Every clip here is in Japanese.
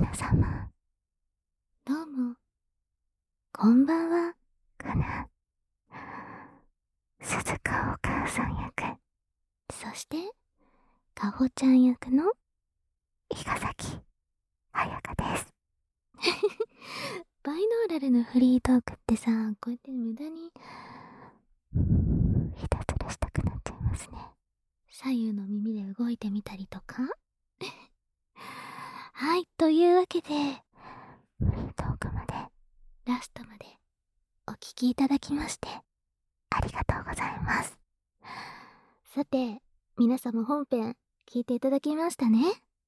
皆様、どうも、こんばんは、かな。鈴鹿お母さん役、そして、かほちゃん役の、伊賀崎彩香です。バイノーラルのフリートークってさ、こうやって無駄に、ひたすらしたくなっちゃいますね。左右の耳で動いてみたりとかはい、というわけで、フリートークまで、ラストまで、お聞きいただきまして、ありがとうございます。さて、皆様本編、聞いていただきましたね。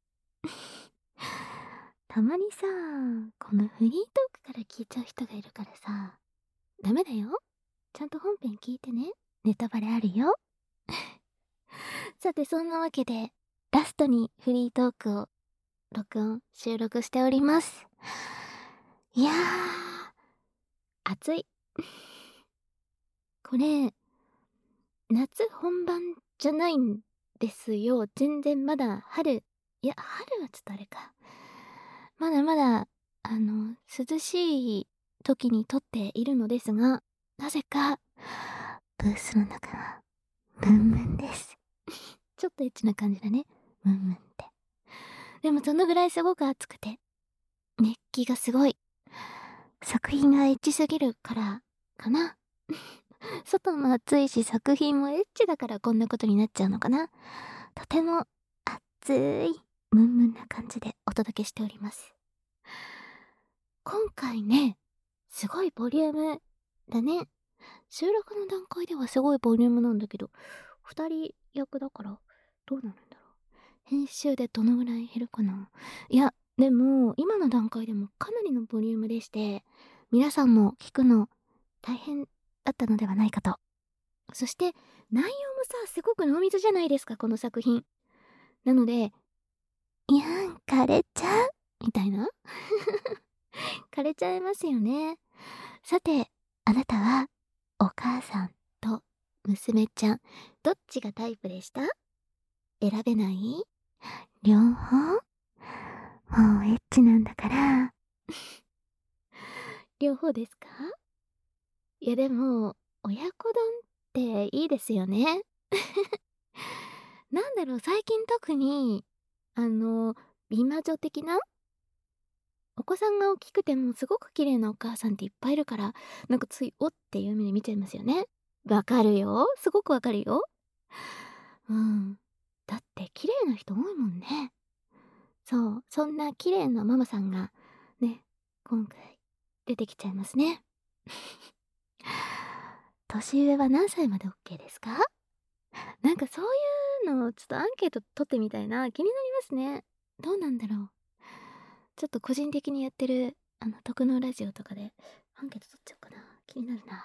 たまにさ、このフリートークから聞いちゃう人がいるからさ、ダメだよ。ちゃんと本編聞いてね。ネタバレあるよ。さて、そんなわけで、ラストにフリートークを収録しております。いやー、暑い。これ、夏本番じゃないんですよ。全然まだ春。いや、春はちょっとあれか。まだまだ、涼しい時に撮っているのですが、なぜか、ブースの中は、ムンムンです。ちょっとエッチな感じだね。ムンムンって。でもそのぐらいすごく暑くて、熱気がすごい。作品がエッチすぎるからかな。外も暑いし作品もエッチだからこんなことになっちゃうのかな。とても熱いムンムンな感じでお届けしております。今回ね、すごいボリュームだね。収録の段階ではすごいボリュームなんだけど、二人役だからどうなるんだろう。編集でどのぐらい減るかな。いや、でも今の段階でもかなりのボリュームでして、皆さんも聞くの大変だったのではないかと。そして内容もさ、すごく濃密じゃないですか、この作品。なので、いやん、枯れちゃうみたいな枯れちゃいますよね。さて、あなたはお母さんと娘ちゃん、どっちがタイプでした？選べない？両方？もうエッチなんだから。両方ですか？いやでも、親子丼っていいですよね。なんだろう、最近特に、美魔女的なお子さんが大きくてもすごく綺麗なお母さんっていっぱいいるから、なんかついおっていう目で見ちゃいますよね。わかるよ。すごくわかるよ。うん。だって綺麗な人多いもんね。そう、そんな綺麗なママさんが、ね、今回出てきちゃいますね。年上は何歳まで OK ですか？なんかそういうのをちょっとアンケート取ってみたいな。気になりますね。どうなんだろう。ちょっと個人的にやってる、徳のラジオとかでアンケート取っちゃおうかな。気になるな。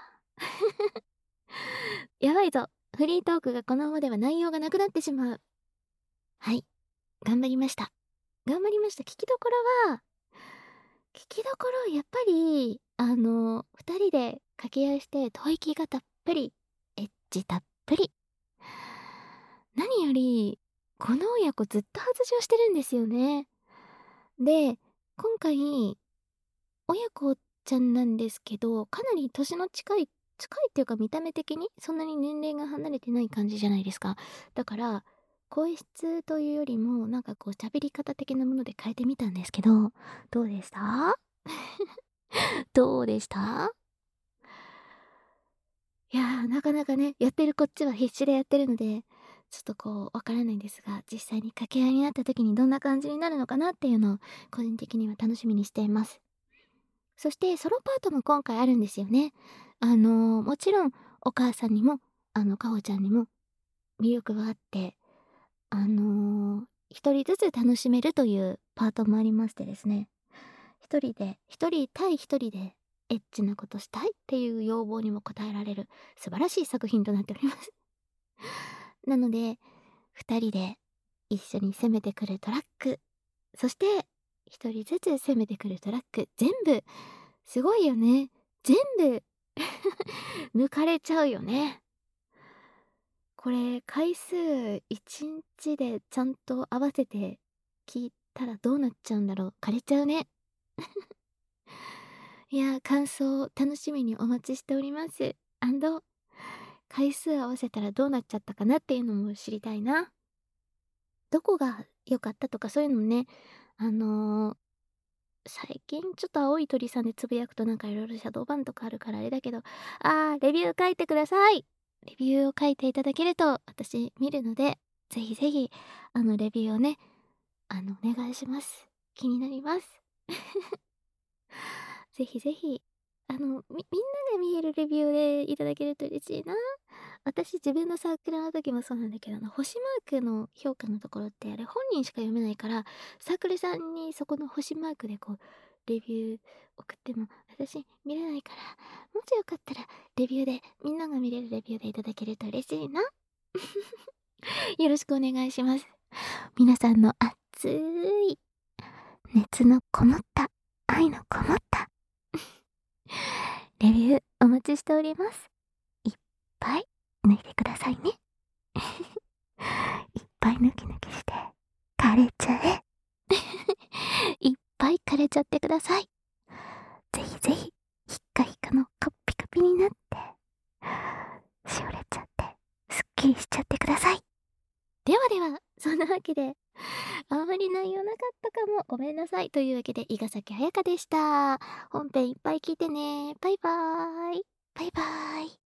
やばいぞ。フリートークがこのままでは内容がなくなってしまう。はい。頑張りました。頑張りました。聞きどころ、やっぱり、二人で掛け合いして吐息がたっぷり、エッチたっぷり。何より、この親子ずっと外しをしてるんですよね。で、今回、親子ちゃんなんですけど、かなり年の近いっていうか見た目的にそんなに年齢が離れてない感じじゃないですか。だから、声質というよりも、なんかこう喋り方的なもので変えてみたんですけど、どうでした？どうでした？いやー、なかなかね、やってるこっちは必死でやってるので、ちょっとこう、わからないんですが、実際に掛け合いになった時にどんな感じになるのかなっていうのを、個人的には楽しみにしています。そしてソロパートも今回あるんですよね。もちろんお母さんにも、かほちゃんにも魅力があって、一人ずつ楽しめるというパートもありましてですね。一人対一人でエッチなことしたいっていう要望にも応えられる素晴らしい作品となっております。なので、二人で一緒に攻めてくるトラック、そして一人ずつ攻めてくるトラック、全部すごいよね。全部抜かれちゃうよね。これ回数1日でちゃんと合わせて聞いたらどうなっちゃうんだろう。枯れちゃうね。いや、感想を楽しみにお待ちしております。回数合わせたらどうなっちゃったかなっていうのも知りたいな。どこが良かったとかそういうのもね、あの、最近ちょっと青い鳥さんでつぶやくとなんかいろいろシャドーバンとかあるからあれだけど、レビュー書いてください。レビューを書いていただけると私見るので、ぜひぜひ、レビューをね、お願いします。気になります。ぜひぜひ、みんなが見えるレビューでいただけると嬉しいな。私自分のサークルの時もそうなんだけど、星マークの評価のところってあれ本人しか読めないから、サークルさんにそこの星マークでこう、レビュー送っても私見れないから、もしよかったらレビューで、みんなが見れるレビューでいただけると嬉しいな。よろしくお願いします。皆さんの熱い熱のこもった、愛のこもったレビューお待ちしております。いっぱい脱いでくださいね。いっぱい抜き抜きして、枯れちゃえ。いっぱい枯れちゃってください。ぜひぜひ、ひっかひかのカッピカピになって、しおれちゃって、すっきりしちゃってください。ではでは、そんなわけで、あまり内容なかったかも。ごめんなさい。というわけで、伊賀崎彩香でした。本編いっぱい聞いてね。バイバーイ。バイバーイ。